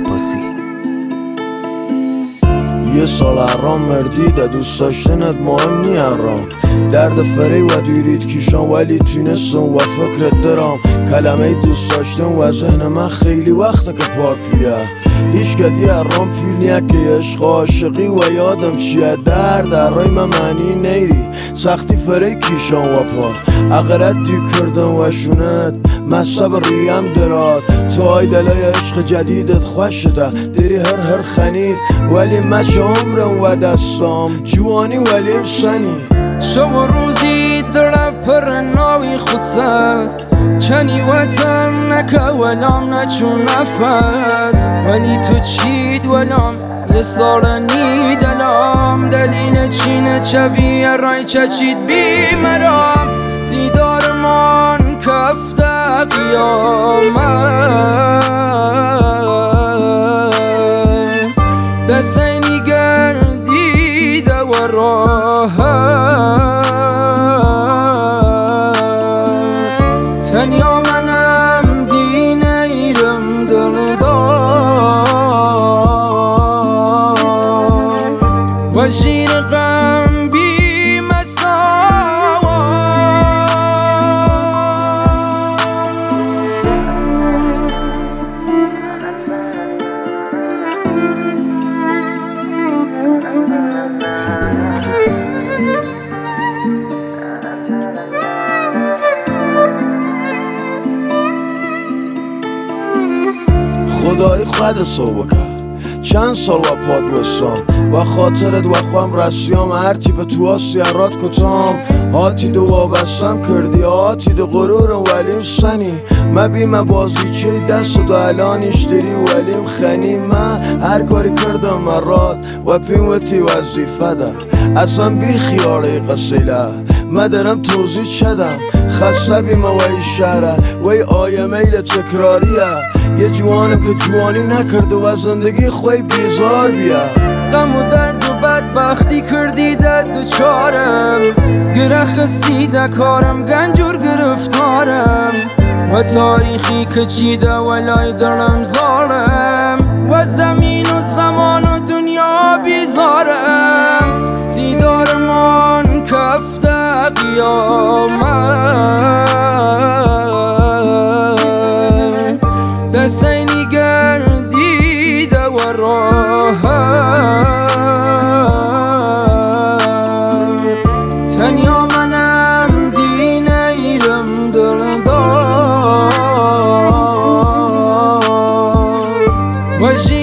عباسی. یه سال حرام مردیده دوست داشتنت مهم نی حرام درد فری و دیرید کیشان ولی تونستم و فکرت درام کلمه دوست داشتن و ذهن من خیلی وقته که پاک بیه هیچ کدی حرام فیل نیه که عشق عاشقی و یادم چیه درد رای من معنی نیری سختی فری کیشان و پاد اقرد دی کردن و شونت مصب ریم دراد تو های دلای عشق جدیدت خوش شده داری هر خنید ولی مچه عمرم و دستام جوانی ولیم سنی شما روزی در پر ناوی خصاص چنی وطن نکه ولام نچون نفس ولی تو چید ولام یه سارنی دلام دلیل چینه چبیه رای چچید بی مرام دیدار من کفته قیامت دستینی گردیده و راحت تنیا منم دین ایرم دردان و شیر غم بی مساوات خدای خود صبح کرد چند سال و پاد بستم و خاطرت و خوام رسیام هرچی به تو آسیارات کتام هاتی دو وابستم کردی هاتی دو غرورم ولیم سنی ما بیم بازی چه دست دو الانیش داری ولیم خنی من هر کاری کردم مراد و پیموتی وظیفه ده اصلا بی خیاره قصیله ما دارم توضیح چدم خسته بیم وی شهره وی آیه میل تکراریه یه جوانم که جوانی نکرده و زندگی خوی بیزار بیا غم و درد و بدبختی کردی دو چارم گره خستیده کارم گنجور گرفتارم و تاریخی که چیده ولای درم زارم و زمین و زمان و دنیا بیزارم دیدار من کفته قیامت دستینی گردیده و راحت تنیا منم دین ایرم دردان و